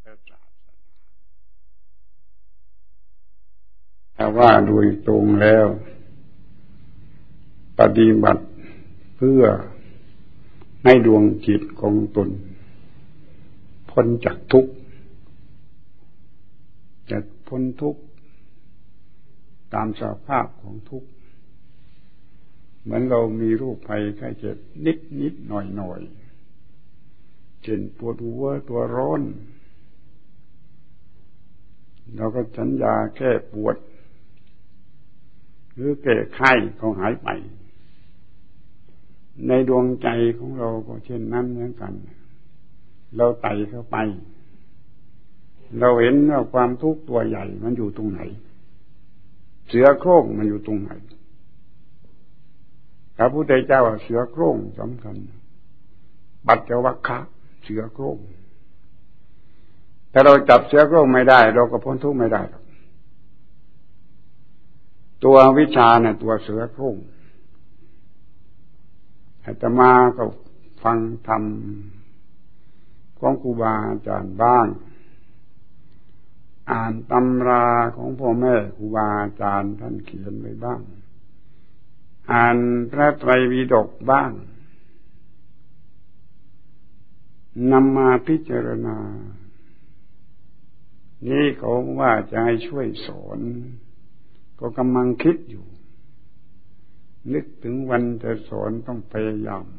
ศาสนาถ้าว่าโดยตรงแล้วปฏิบัติเพื่อให้ดวงจิตของตนพ้นจากทุกข์จะพ้นทุกข์ตามสภาพของทุกข์เหมือนเรามีโรคภัยไข้เจ็บนิดหน่อยเช่นปวดหัวตัวร้อนเราก็ฉันยาแก้ปวดหรือแก้ไข้เขาหายไปในดวงใจของเราก็เช่นนั้นเหมือนกันเราไต่เข้าไปเราเห็นว่าความทุกข์ตัวใหญ่มันอยู่ตรงไหนเสือโคร่งมันอยู่ตรงไหนพระพุทธเจ้าเสือโคร่งสำคัญปัจจวัคคะเสือโคร่งถ้าเราจับเสือโคร่งไม่ได้เราก็พ้นทุกข์ไม่ได้ตัววิชาเนี่ยตัวเสือโคร่งอาตมาก็ฟังธรรมของครูบาอาจารย์บ้างอ่านตำราของพ่อแม่ครูบาอาจารย์ท่านเขียนไว้บ้างอ่านพระไตรปิฎกบ้างนำมาพิจารณานี่เขาว่าจะให้ช่วยสอนก็กำลังคิดอยู่นึกถึงวันจะสอนต้องพยายาม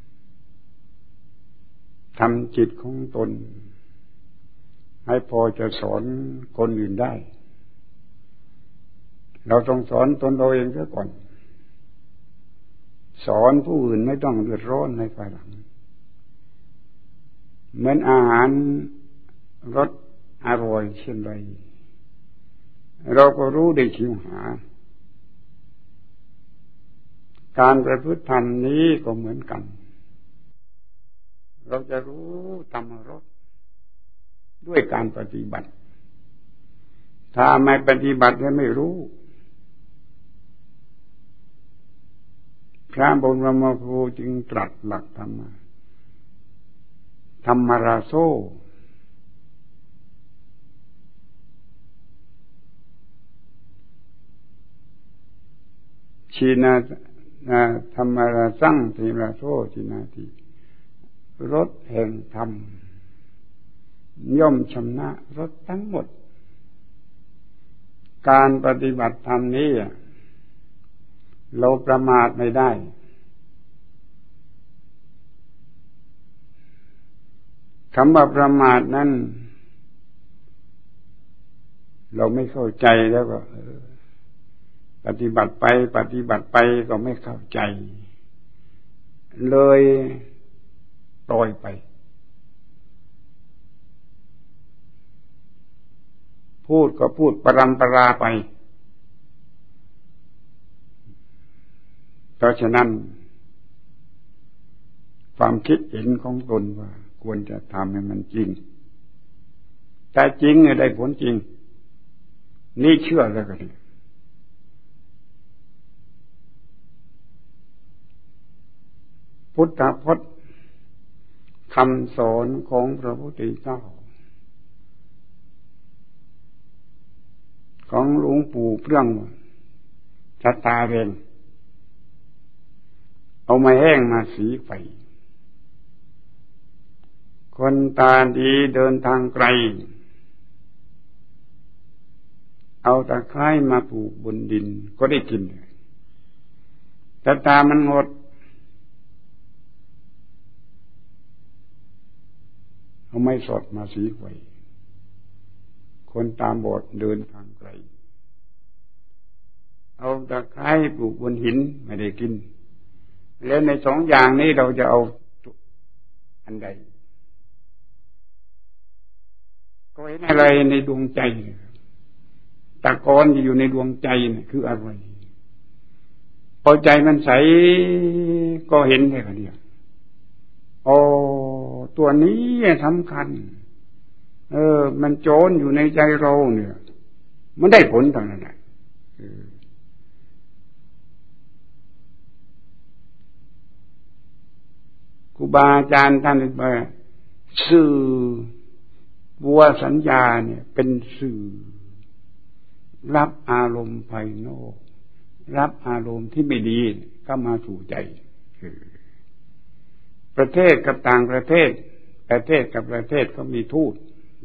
ทำจิตของตนให้พอจะสอนคนอื่นได้เราต้องสอนตนเราเองซะก่อนสอนผู้อื่นไม่ต้องเดือดร้อนในภายหลังเหมือนอาหารรสอร่อยเช่นไรเราก็รู้ได้ชิวหาการประพฤติธรรมนี้ก็เหมือนกันเราจะรู้ธรรมรสด้วยการปฏิบัติถ้าไม่ปฏิบัติจะไม่รู้พระบรมครูจึงตรัสหลักธรรมธรรมราโซชีนาธรรมราสังทิราโซชีนาติรสแห่งธรรมย่อมชำนะรสทั้งหมดการปฏิบัติธรรมนี้เราประมาทไม่ได้คำว่าประมาทนั้นเราไม่เข้าใจแล้วก็ปฏิบัติไปก็ไม่เข้าใจเลยปล่อยไปพูดก็พูดปรำปราไปเพราะฉะนั้นความคิดเห็นของตนว่าควรจะทำให้มันจริงแต่จริงได้ผลจริงนี่เชื่อแล้วก็ดีพุทธพจน์คำสอนของพระพุทธเจ้าของหลวงปู่เปลื้องชะตาเรนเอาไม้แห้งมาสีไฟคนตาดีเดินทางไกลเอาตะไคร้มาปลูกบนดินก็ได้กินแต่ตามันงดเอาไม้สดมาสีไฟคนตาบอดเดินทางไกลเอาตะไคร้ปลูกบนหินไม่ได้กินแล้วในสองอย่างนี้เราจะเอาอันใดก็เห็นอะไรในดวงใจตะกอนที่อยู่ในดวงใจนี่คืออะไรพอใจมันใสก็เห็นแค่เดียวโอ้ตัวนี้สำคัญมันโจรอยู่ในใจเราเนี่ยมันได้ผลทางนั้นแหละครูบาอาจารย์ท่านบอกสื่อวัวสัญญาเนี่ยเป็นสื่อรับอารมณ์ภายนอกรับอารมณ์ที่ไม่ดีเข้ามาสู่ใจประเทศกับต่างประเทศประเทศกับประเทศก็มีทูต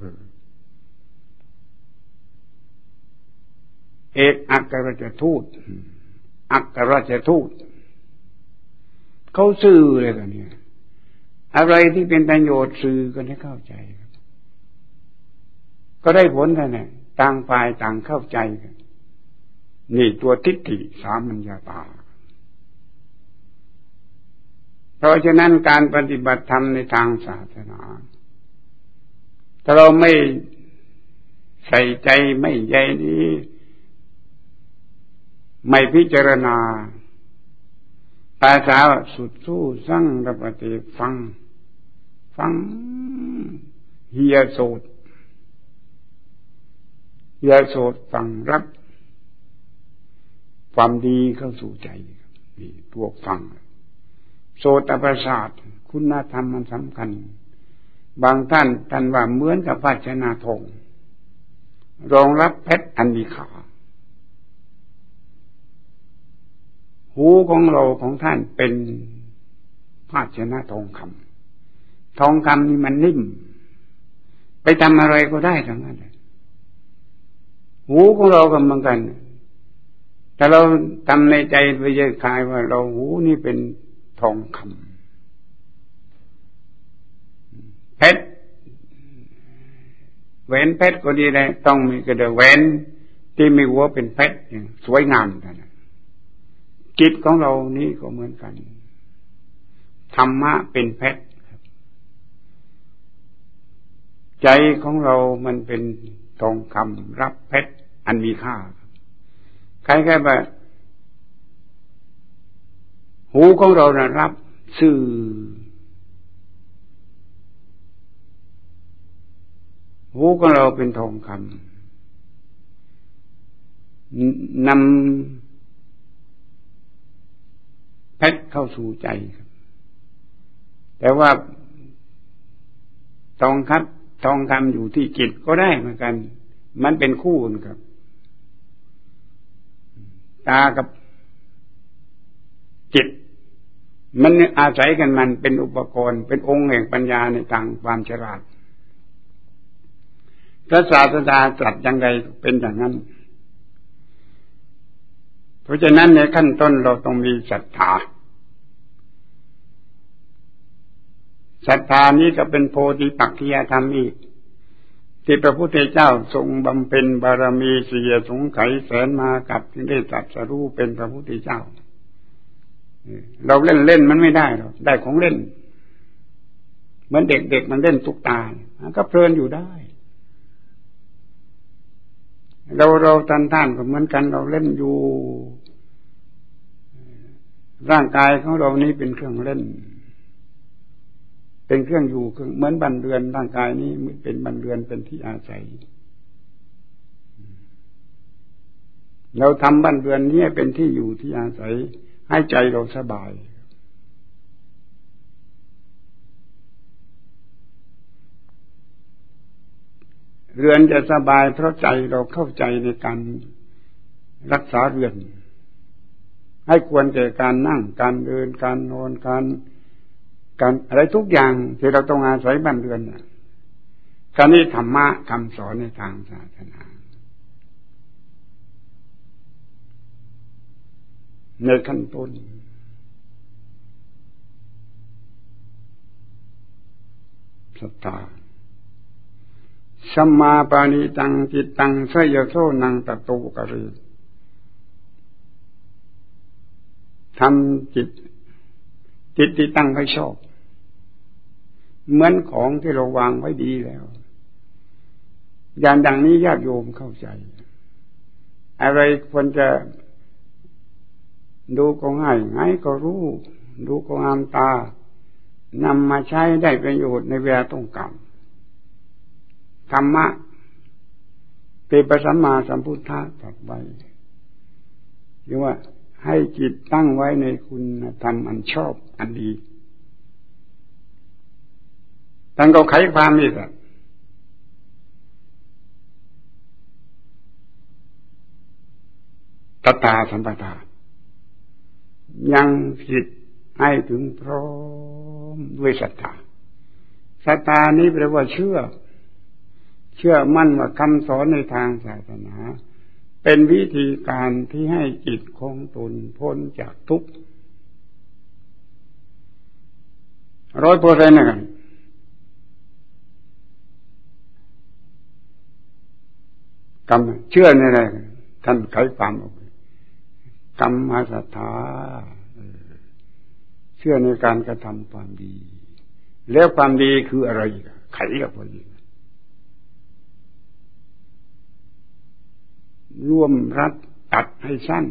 เอกอัครราชทูตอัครราชทูตเขาสื่อเลยกันเนี่ยอะไรที่เป็นประโยชน์สื่อกันให้เข้าใจครับก็ได้ผลกันเนี่ยต่างฝ่ายต่างเข้าใจกันนี่ตัวทิฏฐิสามัญญาตาเพราะฉะนั้นการปฏิบัติธรรมในทางศาสนาถ้าเราไม่ใส่ใจไม่ใยดีไม่พิจารณาภาษาสุดสู้สั่งระปฏิฟังเฮียโสดฟังรับความดีเข้าสู่ใจนี่ตัวฟังโสตประสาทคุณธรรมมันสำคัญบางท่านว่าเหมือนกับภาชนะทองรองรับเพชรอันมีค่าหูของเราของท่านเป็นภาชนะทองคำนี่มันนิ่มไปทำอะไรก็ได้ทั้งนั้นเลยหูของเราก็เหมือนกันแต่เราทำในใจไปเยอะคายว่าเราหูนี่เป็นทองคำเพชรแหวนเพชรก็ดีเลยต้องมีกระดาษแหวนที่มีหัวเป็นเพชรสวยงามนะจิตของเรานี่ก็เหมือนกันธรรมะเป็นเพชรใจของเรามันเป็นทองคำรับเพชรอันมีค่าคล้ายๆว่าหูของเรานะรับสื่อหูของเราเป็นทองคำนำเพชรเข้าสู่ใจครับแต่ว่าทองคำอยู่ที่จิตก็ได้เหมือนกันมันเป็นคู่กันครับตากับจิตมันอาศัยกันมันเป็นอุปกรณ์เป็นองค์แห่งปัญญาในทางความฉลาดพระศาสดาตรัสอย่างไรเป็นอย่างนั้นเพราะฉะนั้นในขั้นต้นเราต้องมีศรัทธานี้ก็เป็นโพธิปักขิยธรรมอีกที่พระพุทธเจ้าทรงบำเพ็ญบารมีเสียสงไขยแสนมากับที่ได้ตรัสรู้เป็นพระพุทธเจ้าเราเล่นมันไม่ได้หรอกได้ของเล่นเหมือนเด็กมันเล่นตุ๊กตาก็เพลินอยู่ได้เราท่านก็เหมือนกันเราเล่นอยู่ร่างกายของเรานี้เป็นเครื่องเล่นเป็นเครื่องอยู่เหมือนบ้านเรือนร่างกายนี้เป็นบ้านเรือนเป็นที่อาศัยเราทำบ้านเรือนนี้เป็นที่อยู่ที่อาศัยให้ใจเราสบายเรือนจะสบายเพราะใจเราเข้าใจในการรักษาเรือนให้ควรแก่การนั่งการเดินการนอนการอะไรทุกอย่างที่เราต้องอาศัยบ้านเรือนการนี้ธรรมะคำสอนในทางศาสนาในขั้นต้นศรัทธาสัมมาปานิตังจิตตังสยโสนังตโตกะเรทำจิตที่ตั้งให้ชอบเหมือนของที่เราวางไว้ดีแล้วอย่างดังนี้ญาติโยมเข้าใจอะไรควรจะดูก็ง่ายไงก็รู้ดูก็งามตานำมาใช้ได้ประโยชน์ในเวลาต้องการธรรมะเป็นพระสัมมาสัมพุทธะตรัสไว้เรียกว่าให้จิตตั้งไว้ในคุณธรรมอันชอบอันดีท่านก็ไขความอีกตถาสัมปทายังจิตให้ถึงพร้อมด้วยศรัทธาศรัทธานี้แปลว่าเชื่อมั่นว่าคำสอนในทางศาสนาเป็นวิธีการที่ให้จิตของตนพ้นจากทุกข์ 100% นะครับกรรมเชื่อในอะไรท่านไขความออกกรรมศรัทธาเชื่อในการกระทำความดีแล้วความดีคืออะไรไขกับพอดีร่วมรัดตัดให้สั้น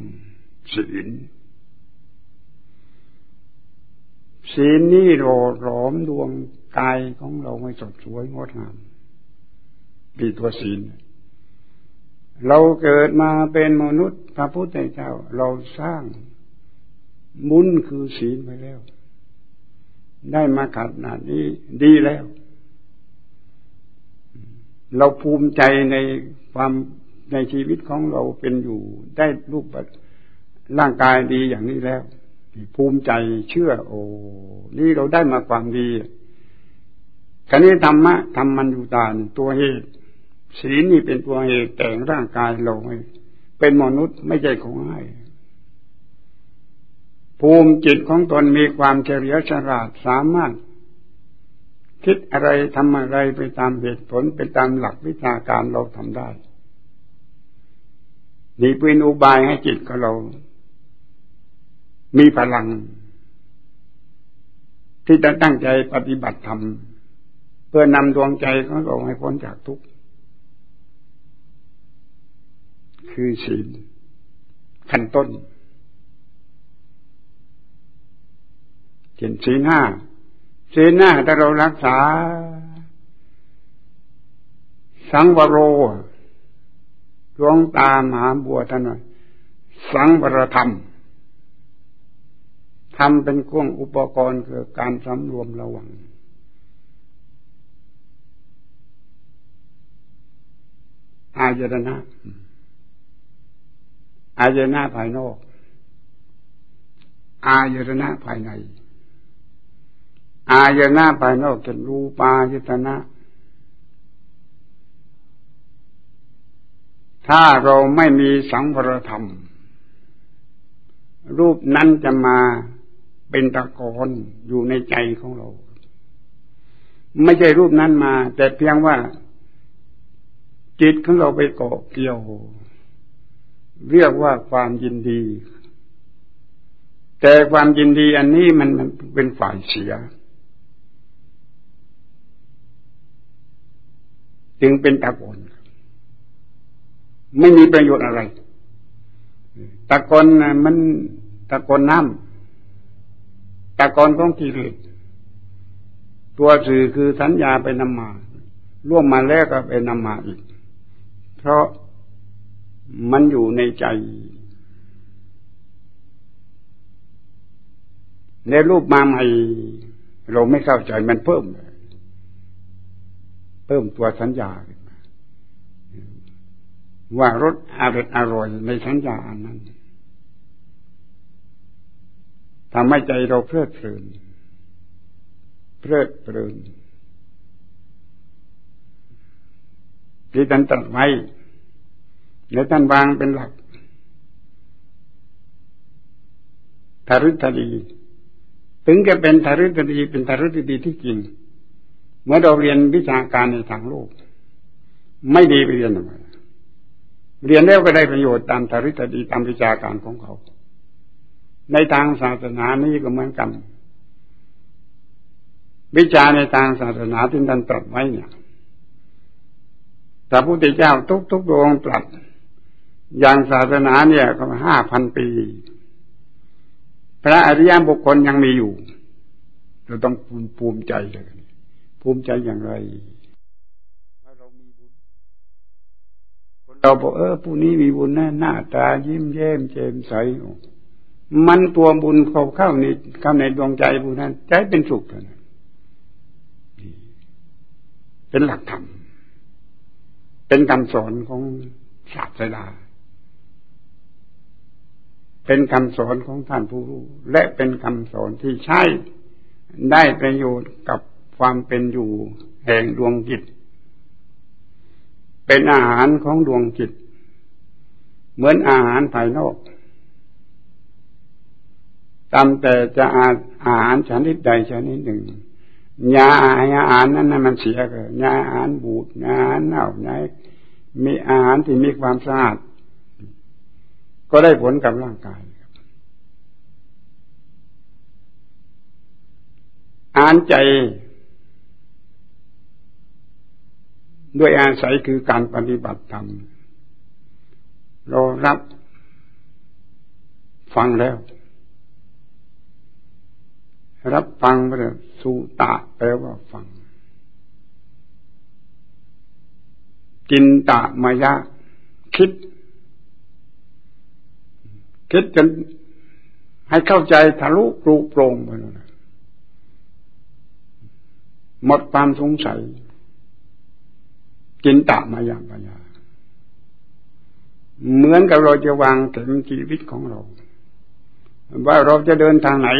ศีลนี่หล่อหลอมดวงกายของเราให้สดสวยงดงามดีตัวศีลเราเกิดมาเป็นมนุษย์พระพุทธเจ้าเราสร้างบุญคือศีลไว้แล้วได้มาขนาดนี้ดีแล้วเราภูมิใจในความในชีวิตของเราเป็นอยู่ได้รูปร่างกายดีอย่างนี้แล้วภูมิใจเชื่อโอ้นี่เราได้มาความดีคราวนี้ธรรมะธรรมัญญูตาตัวเหตุศีลนี่เป็นตัวเหตุแต่งร่างกายเราให้เป็นมนุษย์ไม่ใช่ของง่ายภูมิจิตของตนมีความเฉลียวฉลาดสามารถคิดอะไรทำอะไรไปตามเหตุผลไปตามหลักวิชาการเราทำได้นี่เป็นอุบายให้จิตของเรามีพลังที่จะตั้งใจปฏิบัติธรรมเพื่อนำดวงใจของเราให้พ้นจากทุกข์คือศีลขั้นต้นเช่นศีล 5ถ้าเรารักษาสังวโรหลวงตามหาบัวท่านว่าสังวรธรรมทำเป็นเครื่องอุปกรณ์คือการสำรวมระวังอายตนะภายนอกอายตนะภายในอายตนะภายนอกเป็นรูปายตนะถ้าเราไม่มีสังวรธรรมรูปนั้นจะมาเป็นตะกอนอยู่ในใจของเราไม่ใช่รูปนั้นมาแต่เพียงว่าจิตของเราไปเกาะเกี่ยวเรียกว่าความยินดีแต่ความยินดีอันนี้มันเป็นฝ่ายเสียจึงเป็นตะกอนไม่มีประโยชน์อะไรตะกอนมันตะกอนน้ำตะกอนของกิเลสตัวสื่อคือสัญญาไปนำมาร่วมมาแล้วก็ไปนำมาอีกเพราะมันอยู่ในใจในรูปมาใหม่เราไม่เข้าใจมันเพิ่มตัวสัญญาว่ารสอร่อยในสัญญาอันนั้นทำให้ใจเราเพลิดเพลินที่ท่านตรัสไว้และท่านวางเป็นหลักทารุณดีถึงจะเป็นทารุณดีเป็นทารุณดีที่จริงเมื่อเราเรียนวิชาการในทางโลกไม่ดีไปเรียนทำไมเรียนแล้วก็ได้ประโยชน์ตามทารุณดีตามวิชาการของเขาในทางศาสนานี้ก็เหมือนกันวิชาในทางศาสนาที่ท่านตรัสไว้เนี่ยพระพุทธเจ้าทุกดวงตรัสอย่างศาสนาเนี่ยก็ 5,000 ปีพระอริยบุคคลยังมีอยู่เราต้องภูมิใจเลยภูมิใจอย่างไรว่าเรามีบุญคนเราบอกผู้นี้มีบุญนะหน้าตายิ้มแย้มแจ่มใสมันตัวบุญเข้าในดวงใจผู้นั้นใจเป็นสุขเลยเป็นหลักธรรมเป็นคำสอนของศาสดาเป็นคำสอนของท่านผู้รู้และเป็นคำสอนที่ใช้ได้ประโยชน์กับความเป็นอยู่แห่งดวงจิตเป็นอาหารของดวงจิตเหมือนอาหารภายนอกตามแต่จะอาหารชนิดใดชนิดหนึ่งยาอาหารนั้นมันเสียเลยยาอาหารบูดยาอาหารเน่ายามีอาหารที่มีความสะอาดก็ได้ผลกับร่างกายอาหารใจด้วยอาศัยคือการปฏิบัติธรรมเรารับฟังแล้วรับฟังไปเลยสุตะแปลว่าฟังจินตมายะคิดจนให้เข้าใจทะลุปรุโปร่งไปเลยหมดความสงสัยจินตมายะปัญญาเหมือนกับเราจะวางแผนชีวิตของเราว่าเราจะเดินทางไหน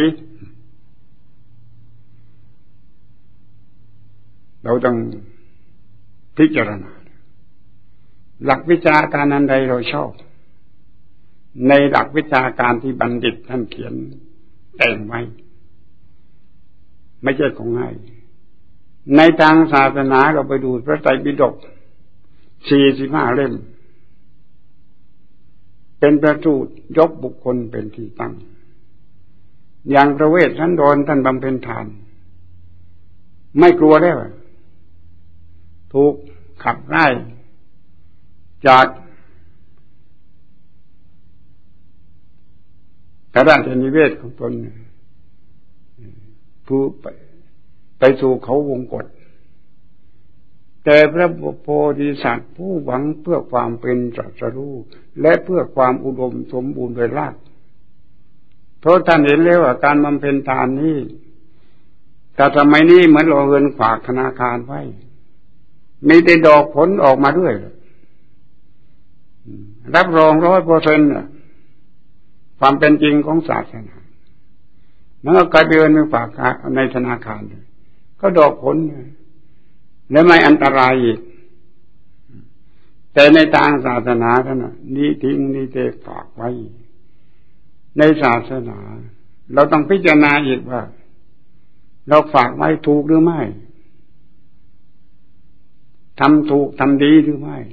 เราต้องพิจารณาหลักวิชาการอันใดเราชอบในหลักวิชาการที่บัณฑิตท่านเขียนแต่งไว้ไม่ใช่ของง่ายในทางศาสนาเราไปดูพระไตรปิฎก45 เล่มเป็นพระสูตรยกบุคคลเป็นที่ตั้งอย่างพระเวสสันดรท่านบำเพ็ญทานไม่กลัวแล้วถูกขับไล่จากพระราชนิเวศของตนผู้ไปสู่เขาวงกฏแต่พระโพธิสัตว์ผู้หวังเพื่อความเป็นตรัสรู้และเพื่อความอุดมสมบูรณ์โดยรากเพราะท่านเห็นแล้วว่าการบำเพ็ญทานนี้แต่สมัยนี้เหมือนเราเงินฝากธนาคารไว้มีแต่ดอกผลออกมาด้วยรับรอง 100%ความเป็นจริงของศาสนาแล้วก็กลายเป็นเงินฝากในธนาคารเลยก็ดอกผลและไม่อันตรายอีกแต่ในทางศาสนาท่านนี่ทิ้งนี่เทฝากไว้ในศาสนาเราต้องพิจารณาอีกว่าเราฝากไว้ถูกหรือไม่ทำถูกทำดีหรือไม่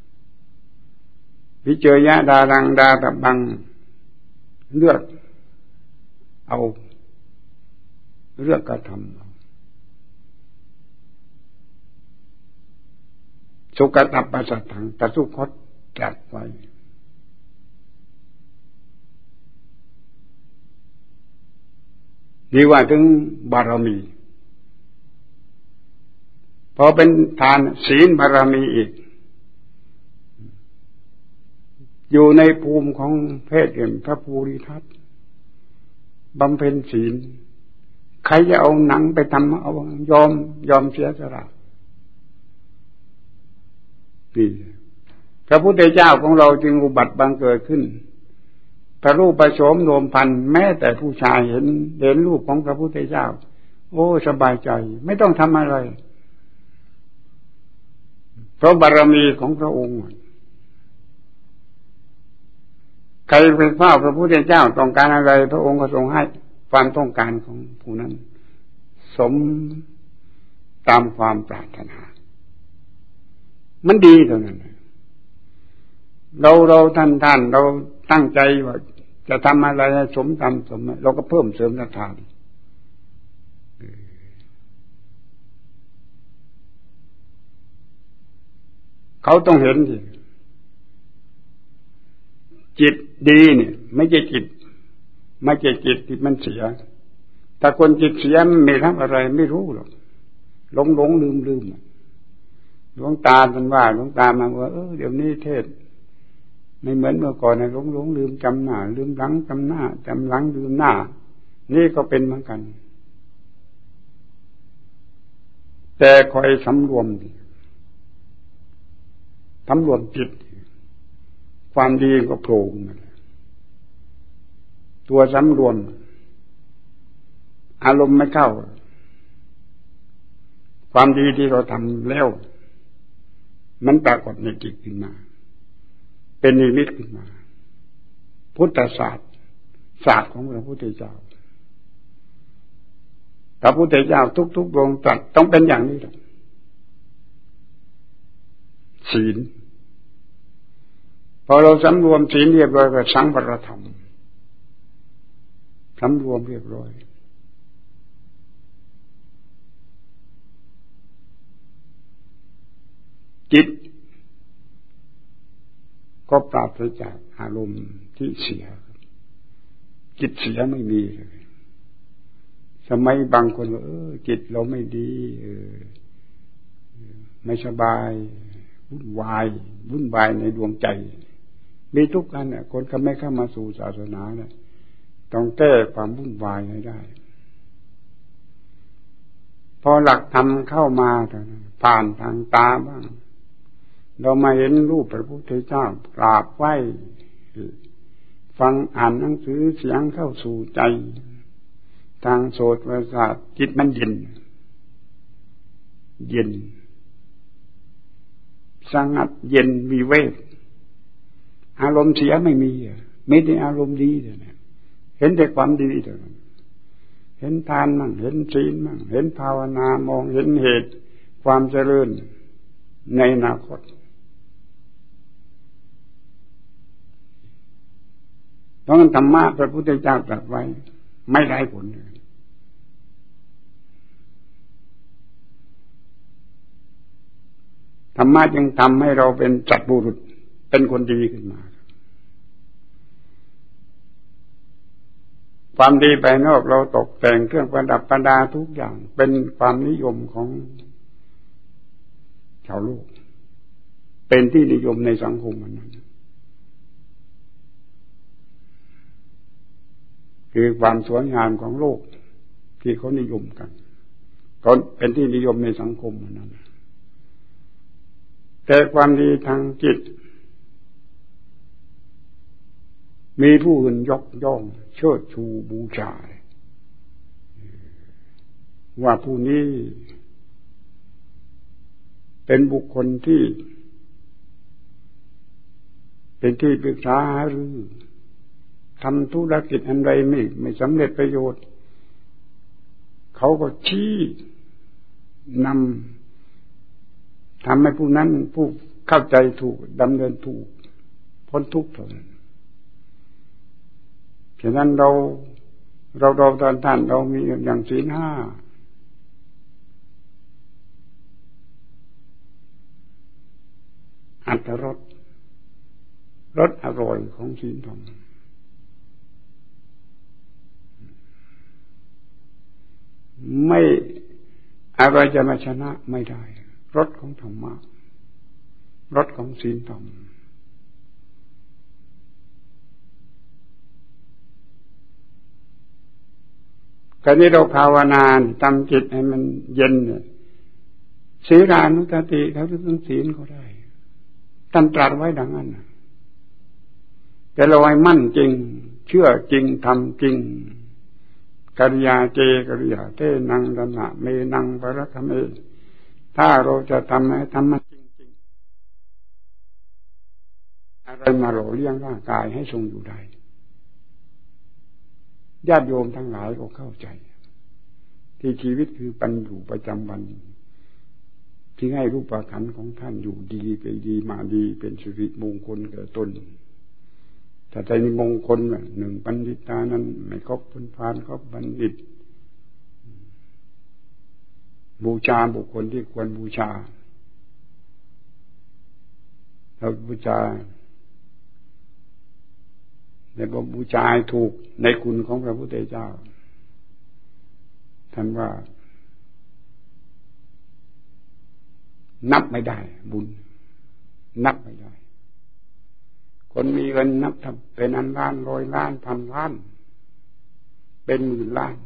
วิเจยะดารังดาตบังเลือกเอาเลือกกระทำสุกตัปปัสสัทธังตสุคตตรัสไว้นี่ว่าถึงบารมีพอเป็นทานศีลบารมีอีกอยู่ในภูมิของเพศเห็นพระภูริทัตบำเพ็ญศีลใครจะเอาหนังไปทำเอายอมเสียสละนี่พระพุทธเจ้าของเราจึงอุบัติบังเกิดขึ้นพระรูปประโฉมโนมพันแม้แต่ผู้ชายเห็นรูปของพระพุทธเจ้าโอ้สบายใจไม่ต้องทำอะไรเพราะบารมีของพระองค์ใครเป็นเฝ้าพระพุทธเจ้าต้องการอะไรพระองค์ก็ทรงให้ความต้องการของผู้นั้นสมตามความปรารถนามันดีเท่านั้นเราท่านเราตั้งใจว่าจะทำอะไรให้สมตามสมเราก็เพิ่มเสริมศรัทธาเขาต้องเห็นสิจิตดีเนี่ยไม่ใช่จิตที่มันเสียถ้าคนจิตเสียไม่ทำอะไรไม่รู้หรอกหลงลืมหลวงตาท่านว่าหลวงตามาว่าเดี๋ยวนี้เทศไม่เหมือนเมื่อก่อนนะหลงลืมจำหน้าลืมหลังจำหน้าจำหลังลืมหน้านี่ก็เป็นเหมือนกันแต่คอยสำรวมจิตความดีก็โผล่มาตัวสำรวมอารมณ์ไม่เข้าความดีที่เราทำแล้วมันปรากฏในจิตขึ้นมาเป็นนิมิตขึ้นมาพุทธศาสตร์ศาสตร์ของพระพุทธเจ้าพระพุทธเจ้าทุกๆองค์ตรัสต้องเป็นอย่างนี้แหละศีลพอเราสำรวมศีลเรียบร้อยก็สังวรธรรมสำรวมเรียบร้อยจิตก็ปราศจากอารมณ์ที่เสียจิตเสียไม่มีเลยสมัยบางคนว่าจิตเราไม่ดีไม่สบายวุ่นวายในดวงใจมีทุกอันน่ะคนก็ไม่เข้ามาสู่ศาสนาเนี่ยต้องแก้ความวุ่นวายให้ได้พอหลักธรรมเข้ามาผ่านทางตาบ้างเรามาเห็นรูปพระพุทธเจ้ากราบไหว้ฟังอ่านหนังสือเสียงเข้าสู่ใจทางโสตประสาทจิตมันเย็นสงัดเย็นวิเวกอารมณ์เสียไม่มีไม่ได้อารมณ์ดีเลยนะเห็นแต่ความดีเท่านั้นเห็นทานมั่งเห็นศีลมั่งเห็นภาวนามองเห็นเหตุความเจริญในอนาคตเพราะงั้นธรรมะพระพุทธเจ้าตรัสไว้ไม่ได้ผลเลยธรรมะจึงทำให้เราเป็นสัตบุรุษเป็นคนดีขึ้นมาความดีภายนอกเราตกแต่งเครื่องประดับประดาทุกอย่างเป็นความนิยมของชาวโลกเป็นที่นิยมในสังคมนั้นคือความสวยงามของโลกที่เขานิยมกันก็เป็นที่นิยมในสังคมนั้นแต่ความดีทางจิตมีผู้อื่นยกย่องเชิดชูบูชาว่าผู้นี้เป็นบุคคลที่เป็นที่ปรึกษาหารือทำธุรกิจอันใดไม่สำเร็จประโยชน์เขาก็ชี้นำทำให้ผู้นั้นผู้เข้าใจถูกดำเนินถูกพ้นทุกข์เท่านั้นฉะนั้นเราตอนท่านเรามีอย่างศีล 5อรรถรสอร่อยของศีลธรรมไม่อะไรจะมาชนะไม่ได้รสของธรรมะรสของศีลธรรมการนี้เราภาวนาทำจิตให้มันเย็นเนี่ยศีลานุสติเขาจะต้องศีลเขาได้ท่านตรัสไว้ดังนั้นแต่เราให้มั่นจริงเชื่อจริงทำจริงกัลยาเจกัลยาเตนังดนะเมนังปรัตเมถ้าเราจะทำให้ทำมันจริงๆอะไรมาหล่อเลี้ยงร่างกายให้ทรงอยู่ได้ญาติโยมทั้งหลายก็เข้าใจที่ชีวิตคือปัญญูประจำวันที่ให้รูปขันธ์ของท่านอยู่ดีไปดีมาดีเป็นสิริมงคลแก่ตนถ้าใจมีมงคลหนึ่งปัณฑิตานั้นไม่ครบเป็นพานครบบัณฑิตบูชาบุคคลที่ควรบูชาเราบูชาแต่พอบูชาถูกในคุณของพระพุทธเจ้าท่านว่านับไม่ได้บุญนับไม่ได้คนมีเงินนับทำเป็นอันล้านร้อยล้านพันล้านเป็นหมื่นล้าน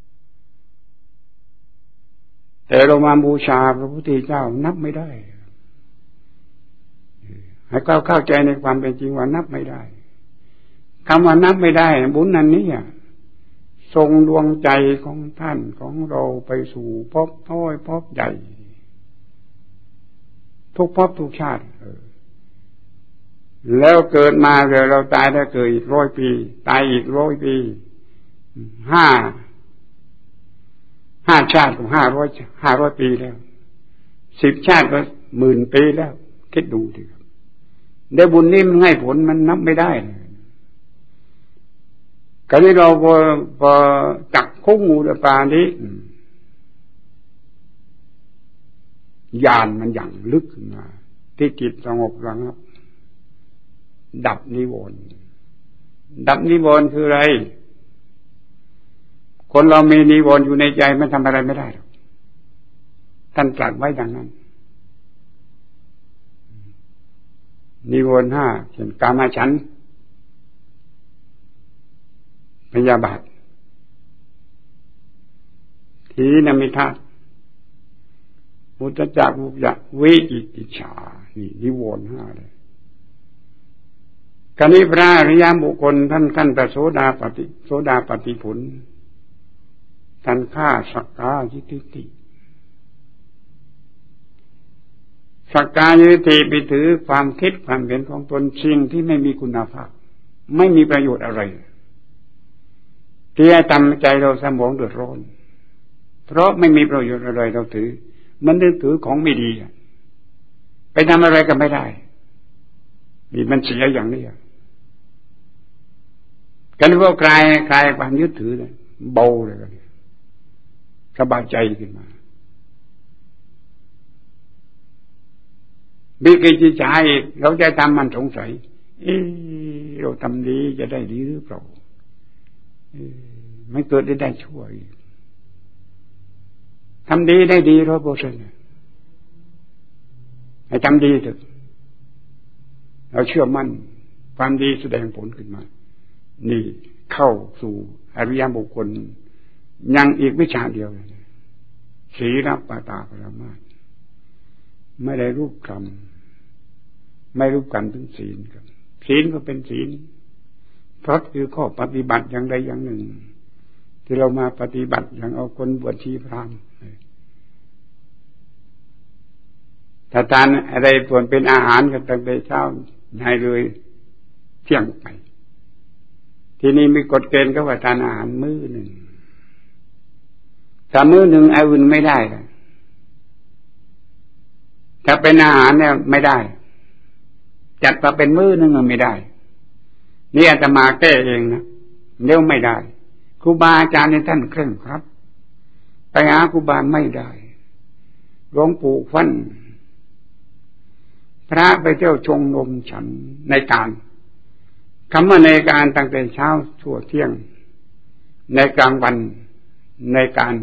แต่เรามาบูชาพระพุทธเจ้านับไม่ได้ให้เข้าใจในความเป็นจริงว่านับไม่ได้คำว่านับไม่ได้บุญนั้นนี้ส่งดวงใจของท่านของเราไปสู่ภพน้อยภพใหญ่ทุกภพทุกชาติแล้วเกิดมาเดี๋ยวเราตายได้เกิดอีก100 ปีตายอีก100 ปีห้าชาติก็500 ปีแล้ว10 ชาติก็10,000 ปีแล้วคิดดูดิครับได้บุญนี้มันให้ผลมันนับไม่ได้เลยก็นี้เราพอจักคุ้งอุดปานี้ญาณมันอย่างลึกขึ้นมาที่จิตสงบระงับดับนิวรณ์ดับนิวรณ์คืออะไรคนเรามีนิวรณ์อยู่ในใจมันทำอะไรไม่ได้หรอกท่านตรัสไว้อย่างนั้นนิวรณ์5เช่นกามฉันท์พยาบาทถีนมิทะมุตจักมุขะวิจิกิจฉานี่นิวรณ์5เลยกันนี้พระอริยบุคคลท่านขั้นโสดาปฏิผลท่านฆ่าสักกายทิฏฐิสักกายทิฏฐิไปถือความคิดความเห็นของตนสิ่งที่ไม่มีคุณภาพไม่มีประโยชน์อะไรที่ให้ทำใจเราสมองเดือดร้อนเพราะไม่มีประโยชน์อะไรเราถือมันถือของไม่ดีไปทำอะไรก็ไม่ได้นี่มันเสียอย่างนี้กันว่าคลายความยึดถือเลยเบาเลยกันสบายใจขึ้นมาวิกิจฉาเราจะทำมันสงสัยเราทำดีจะได้ดีหรือเปล่าไม่เกิดได้ชั่วทำดีได้ดี100%ให้ทำดีเถอะเราเชื่อมั่นความดีแสดงผลขึ้นมานี่เข้าสู่อริยบุคคลยังอีกวิชาเดียวศีลปาตาปรามาสไม่ได้รูปคำไม่รูปกันถึงศีลครับศีลก็เป็นศีลเพราะคือข้อปฏิบัติอย่างใดอย่างหนึ่งที่เรามาปฏิบัติอย่างเอาคนบวชชีพราหมณ์ถ้าทานอะไรส่วนเป็นอาหารกันตั้งแต่เช้าให้เลยเที่ยงไปทีนี้มีกฎเกณฑ์ก็ว่าทานอาหารมื้อหนึ่งถ้ามื้อหนึ่งอื่นไม่ได้ถ้าเป็นอาหารเนี่ยไม่ได้จัดมาเป็นมื้อหนึ่งไม่ได้นี่อาตมาแก้เองนะเดี๋ยวไม่ได้ครูบาอาจารย์ในท่านเคร่งครับไปหาครูบาไม่ได้หลวงปู่ฟั่นพระไปเที่ยวชงนมฉันในการคำว่าในการตั้งแต่เช้าชั่วเที่ยงในกลางวันในการ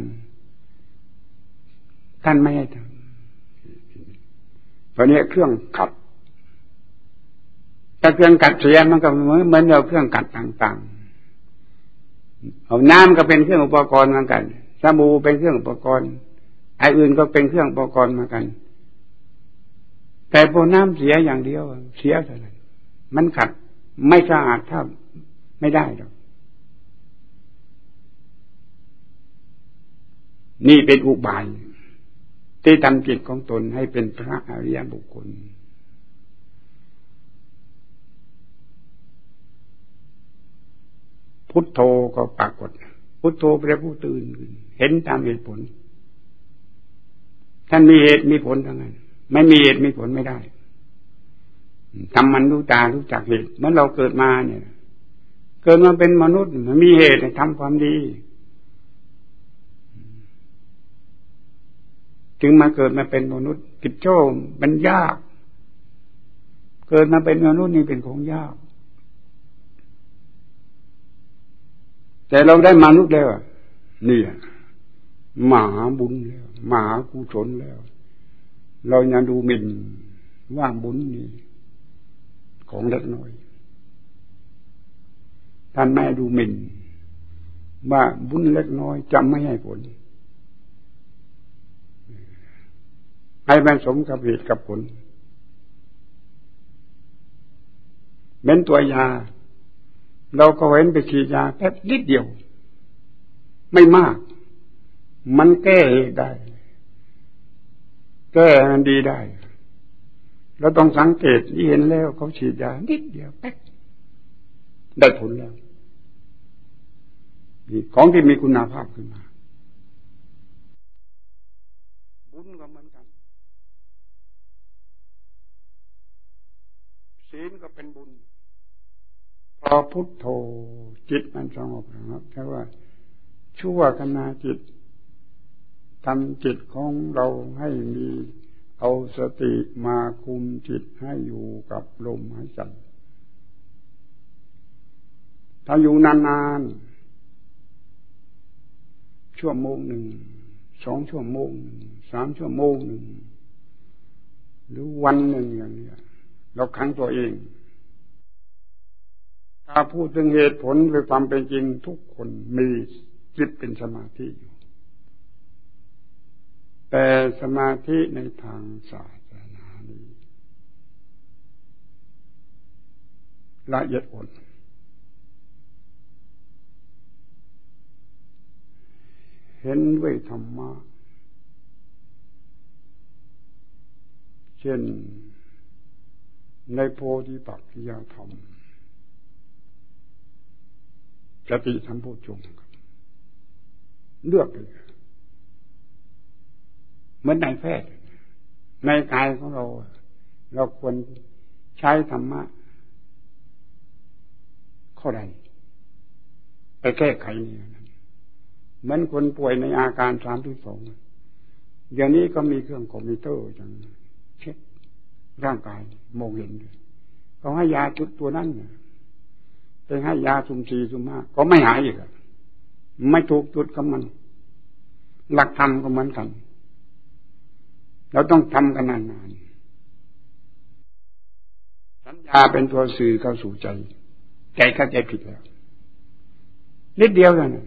ท่านไม่ให้ทำเพราะนี้เครื่องขัดถ้าเครื่องกัดเสียมันก็เหมือนเราเครื่องกัดต่างๆเอาน้ำก็เป็นเครื่องอุปกรณ์เหมือนกันสบู่เป็นเครื่องอุปกรณ์ไอ้อื่นก็เป็นเครื่องอุปกรณ์เหมือนกันแต่พอน้ำเสียอย่างเดียวเสียเท่านั้นมันขัดไม่สะอาดถ้าไม่ได้หรอกนี่เป็นอุบายที่ทำจิตของตนให้เป็นพระอริยบุคคลพุทโธก็ปรากฏพุทโธแปลผู้ตื่นเห็นตามเหตุผลท่านมีเหตุมีผลทั้งนั้นไม่มีเหตุมีผลไม่ได้ทำมันรู้ตารู้จักเหตุเมื่อเราเกิดมาเนี่ยเกิดมาเป็นมนุษย์มันมีเหตุทำความดีจึงมาเกิดมาเป็นมนุษย์กิจโชคมันยากเกิดมาเป็นมนุษย์นี่เป็นของยากแต่เราได้มนุษย์แล้วนี่มหาบุญแล้วมหากุศลแล้วเราอย่าดูหมิ่นว่าบุญนี่ของเล็กน้อยท่านไม่ดูหมิ่นว่าบุญเล็กน้อยจะไม่ให้ผลให้มันสมกับเหตุกับผลเป็นตัวยาเราก็เห็นไปฉีดยาแค่นิดเดียวไม่มากมันแก้ได้แก้มันดีได้เราต้องสังเกตที่เห็นแล้วเขาฉีดยานิดเดียวแป๊กได้ผลแล้วนี่ของที่มีคุณภาพขึ้นมาบุญก็เหมือนกันศีลก็เป็นบุญพอพุทโธจิตมันสงบนะครับแต่ว่าชั่วขณะจิตทำจิตของเราให้มีเอาสติมาคุมจิตให้อยู่กับลมหายใจถ้าอยู่นานๆชั่วโมงหนึ่ง2 ชั่วโมง3 ชั่วโมงหนึ่งหรือวันหนึ่งอย่างนี้เราขังตัวเองถ้าพูดถึงเหตุผลหรือความเป็นจริงทุกคนมีจิตเป็นสมาธิอยู่แต่สมาธิในทางศาสนานี้ละเอียดอ่อนเห็นด้วยธรรมะเช่นในโพธิปักขิยธรรมสติสัมโพชฌงค์เลือกเลยเหมือนนายแพทย์ในกายของเราควรใช้ธรรมะข้อใดไปแก้ไขนี่นะเหมือนคนป่วยในอาการ32อย่างนี้ก็มีเครื่องคอมพิวเตอร์อย่างเช็คร่างกายมองเห็นเขาให้ยาจุดตัวนั้นไปให้ยาสุ่ม4 สุ่ม 5ก็ไม่หายอีกไม่ถูกจุดกับมันหลักธรรมก็เหมือนกันเราต้องทำกันนานๆสัญญาเป็นตัวสื่อเข้าสู่ใจใจเข้าใจผิดแล้วนิดเดียวนั่น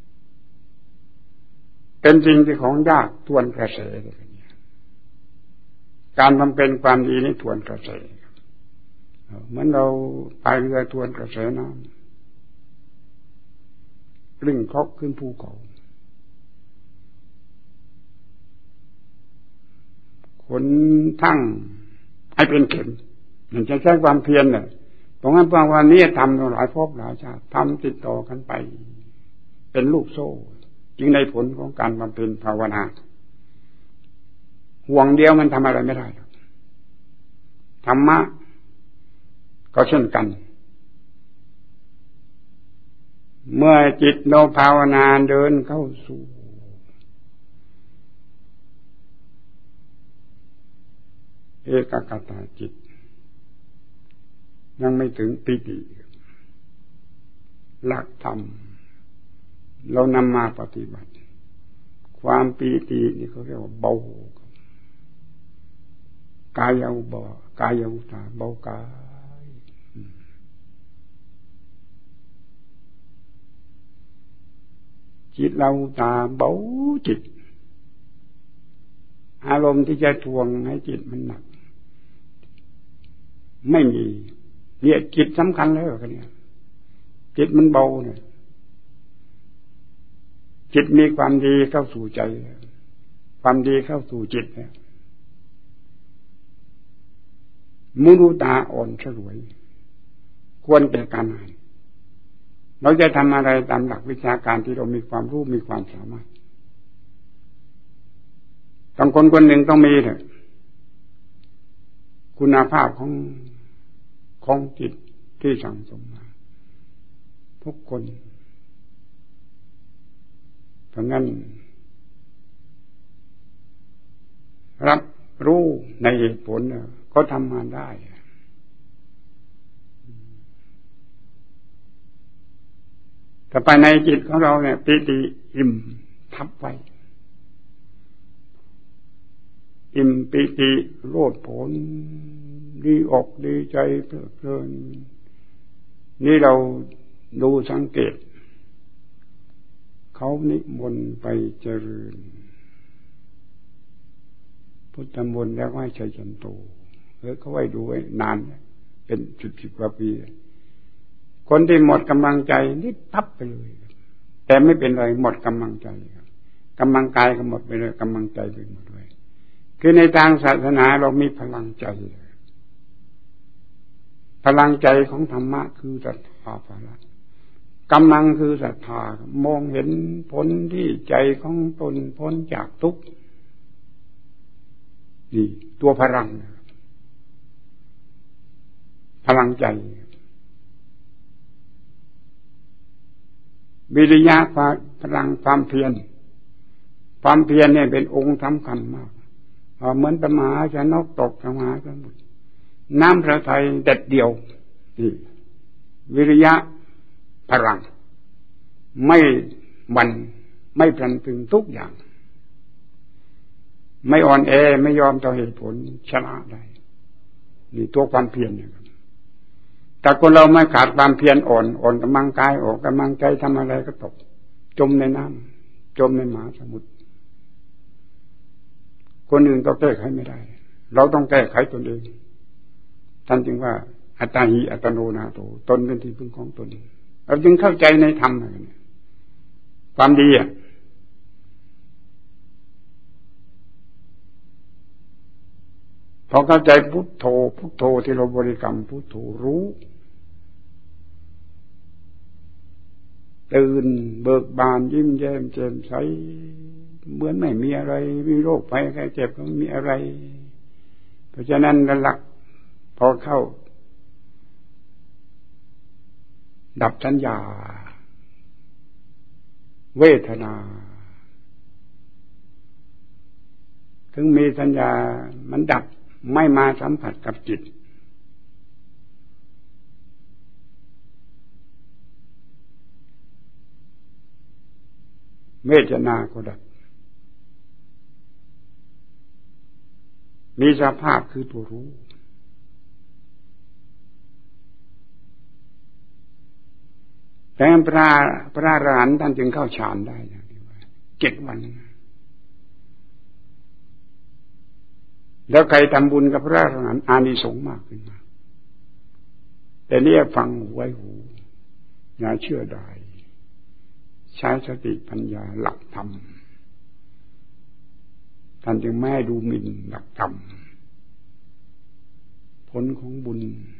เป็นสิ่งที่ของยากทวนกระแสเลยการบำเพ็ญความดีนี่ทวนกระแสเหมือนเราพายเรือทวนกระแสน้ำกลิ้งเคาะขึ้นภูเขาขนทั้งให้เป็นเข็มมันจะใช้ความเพียรเนี่ยตรงนั้นบางวันนี้ทำหลายภพหลายชาติทำติดต่อกันไปเป็นลูกโซ่จึงในผลของการบำเพ็ญภาวนาห่วงเดียวมันทำอะไรไม่ได้ธรรมะก็เช่นกันเมื่อจิตเราภาวนาเดินเข้าสู่เอกคตาจิตยังไม่ถึงปิติหลักธรรมเรานำมาปฏิบัติความปีตินี่เขาเรียกว่าเบากายเอาเบากายเอาตาเบากายจิตเราตาเบาจิตอารมณ์ที่จะทวงให้จิตมันหนักไม่มีเนี่ยจิตสำคัญแล้วกันเนี่ยจิตมันเบาเนี่ยจิตมีความดีเข้าสู่ใจความดีเข้าสู่จิตเนี่ยมุรุตาอ่อนฉลวยควรแก่การงานเราจะทำอะไรตามหลักวิชาการที่เรามีความรู้มีความสามารถต้องคนหนึ่งต้องมีเถอะคุณภาพของจิตที่สั่งสมมาทุกคนเพราะงั้นรับรู้ในเหตุผลก็ทำงานได้แต่ภายในจิตของเราเนี่ยปิติอิ่มทับไว้อิ่มปิติโลดโผนดีอกดีใจเพลิดเพลินนี่เราดูสังเกตเขานิมนต์ไปเจริญพุทธมนต์แล้วให้ชัยจันโตเขาไว้ดูไว้นานเป็น10 กว่าปีคนที่หมดกำลังใจนี่ทับไปเลยแต่ไม่เป็นไรหมดกำลังใจกำลังกายก็หมดไปเลยกำลังใจไปหมดเลยคือในทางศาสนาเรามีพลังใจพลังใจของธรรมะคือศรัทธาภละกำลังคือศรัทธามองเห็นผลที่ใจของตนพ้นจากทุกข์นี่ตัวพลังพลังใจวิริยะพลังความเพียรความเพียรเนี่ยเป็นองค์สำคัญมากเหมือนมหาชนกตกมหาสมุทรน้ำพระทัยเด็ดเดียวนี่วิริยะพลังไม่หวั่นไม่พลันพรึงทุกอย่างไม่อ่อนแอไม่ยอมต่อเหตุผลชนะได้นี่ตัวความเพียรเนี่ยแต่คนเราไม่ขาดความเพียรอ่อนกำลังกายออกกำลังใจทำอะไรก็ตกจมในน้ำจมในมหาสมุทรคนอื่นก็แก้ไขไม่ได้เราต้องแก้ไขตนเองท่านจึงว่าอัตตาหิอัตโนนาโถตนเป็นที่พึ่งของตนเราจึงเข้าใจในธรรมเนี่ยความดีพอเข้าใจพุทโธพุทโธที่เราบริกรรมพุทโธรู้ตื่นเบิกบานยิ้มแย้มแจ่มใสเหมือนไม่มีอะไรมีโรคภัยไข้เจ็บก็ไม่มีอะไรเพราะฉะนั้นหลักพอเข้าดับสัญญาเวทนาถึงมีสัญญามันดับไม่มาสัมผัสกับจิตเวทนาก็ดับมีสภาพคือตัวรู้แต่พระอรหันต์ท่านจึงเข้าฌานได้อย่างที่ว่า7 วันแล้วใครทำบุญกับพระอรหันต์อานิสงส์มากขึ้นมาแต่เนี่ยฟังไว้หูอย่าเชื่อได้ใช้สติปัญญาหลักธรรมท่านจึงไม่ให้ดูหมิ่นหลักธรรมผลของบุญ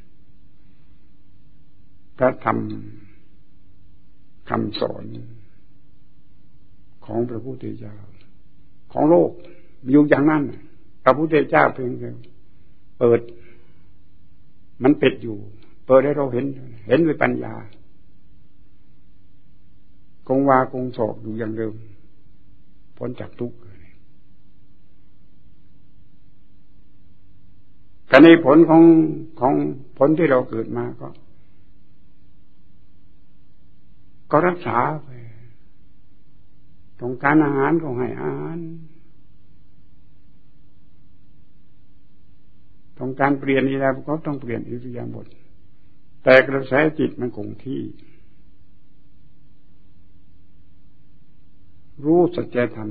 พระธรรมคำสอนของพระพุทธเจ้าของโลกอยู่อย่างนั้นพระพุทธเจ้าเพียงแค่เปิดมันปิดอยู่เปิดให้เราเห็นด้วยปัญญาคงวาคงศอกอยู่อย่างเดิมพ้นจากทุกข์แต่ในผลของผลที่เราเกิดมาก็รักษาไปต้องการอาหารก็ให้อาหารต้องการเปลี่ยนอะไรก็ต้องเปลี่ยนอิริยาบถแต่กระแสจิตมันคงที่รู้สัจธรรม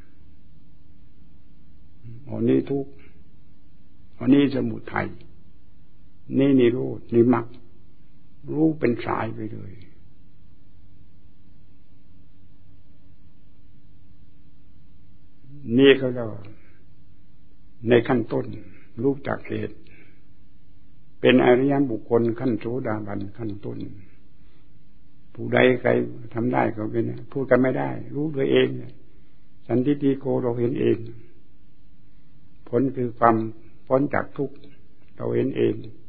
อันนี้ทุกข์อันนี้สมุทัยนี่นิโรธนี่มรรครู้เป็นสายไปเลยนี่เขาเรียกว่าในขั้นต้นรู้จักเหตุเป็นอริยบุคคลขั้นโสดาบันขั้นต้นผู้ใดใครทำได้ก็เป็นพูดกันไม่ได้รู้ด้วยเองสันทิฏฐิโกเราเห็นเองผลคือความพ้นจากทุกข์เราเห็นเอง